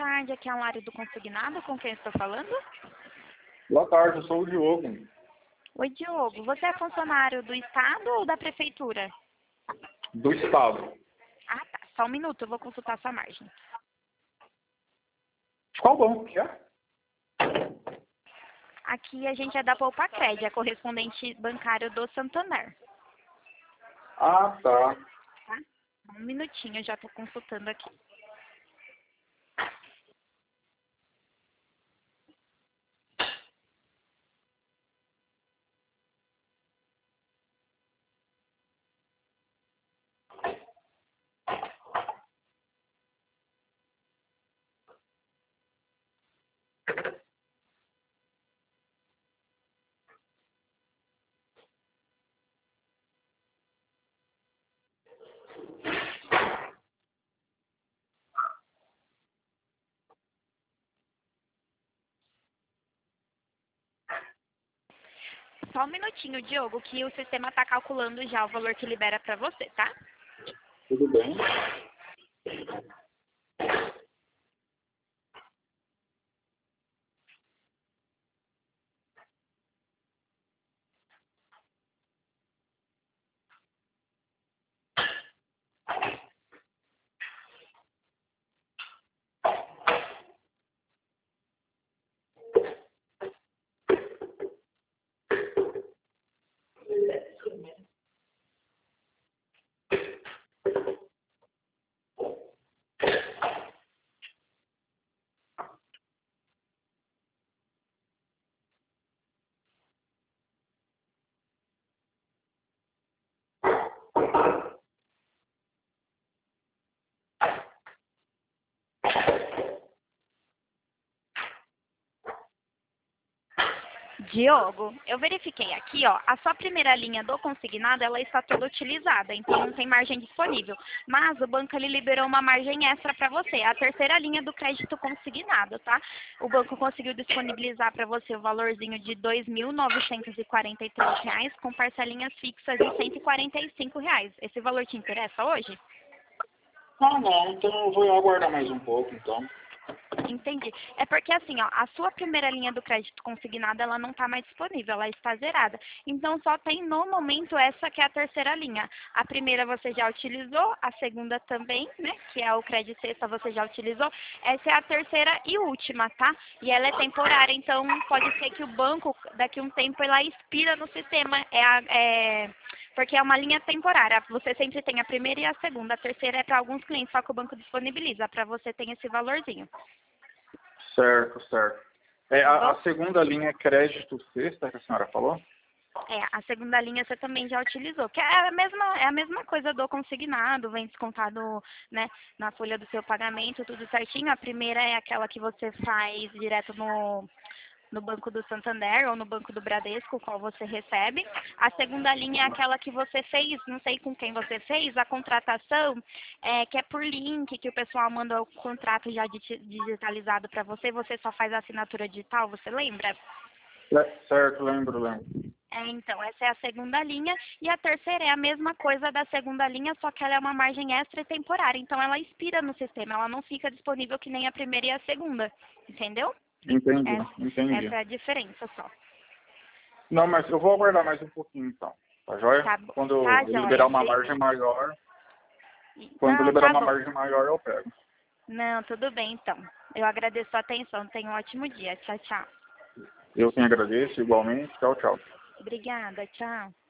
tarde, aqui é a Lari do Consignado, com quem estou falando? Boa tarde, eu sou o Diogo. Oi, Diogo, você é funcionário do Estado ou da Prefeitura? Do Estado. Ah, tá, só um minuto, eu vou consultar sua margem. Qual banco que é? Aqui a gente é da Poupa-Cred, é correspondente bancário do Santander. Ah, tá. Tá? Um minutinho, eu já estou consultando aqui. Só um minutinho, Diogo, que o sistema está calculando já o valor que libera para você, tá? Tudo bem. Diogo, eu verifiquei aqui, ó, a sua primeira linha do consignado, ela está toda utilizada, então não tem margem disponível. Mas o banco, ele liberou uma margem extra para você, a terceira linha do crédito consignado, tá? O banco conseguiu disponibilizar para você o valorzinho de R$ 2.943, com parcelinhas fixas de R$ 145. Esse valor te interessa hoje? Ah, não, então eu vou aguardar mais um pouco, então. Entendi. É porque assim, ó, a sua primeira linha do crédito consignado, ela não está mais disponível, ela está zerada. Então só tem no momento essa que é a terceira linha. A primeira você já utilizou, a segunda também, né, que é o crédito sexta você já utilizou. Essa é a terceira e última, tá? E ela é temporária, então pode ser que o banco, daqui a um tempo, ela expira no sistema. Porque é uma linha temporária. Você sempre tem a primeira e a segunda. A terceira é para alguns clientes, só que o banco disponibiliza. Para você tem esse valorzinho. Certo, certo. Tá bom? A segunda linha é crédito sexta que a senhora falou? A segunda linha você também já utilizou, que é a mesma coisa do consignado, vem descontado, né, na folha do seu pagamento, tudo certinho. A primeira é aquela que você faz direto no Banco do Santander ou no Banco do Bradesco, qual você recebe. A segunda linha é aquela que você fez, não sei com quem você fez, a contratação, que é por link, que o pessoal manda o contrato já digitalizado para você, você só faz a assinatura digital, você lembra? Certo, lembro. Então, essa é a segunda linha. E a terceira é a mesma coisa da segunda linha, só que ela é uma margem extra e temporária. Então, ela expira no sistema, ela não fica disponível que nem a primeira e a segunda. Entendeu? Entendi. Essa é a diferença só. Não, mas eu vou aguardar mais um pouquinho, então. Tá joia? Tá bom. Quando Tá, eu joia. liberar uma margem maior, Não, tá bom. eu pego. Não, tudo bem, então. Eu agradeço a atenção. Tenha um ótimo dia. Tchau, tchau. Eu quem agradeço, igualmente. Tchau, tchau. Obrigada, tchau.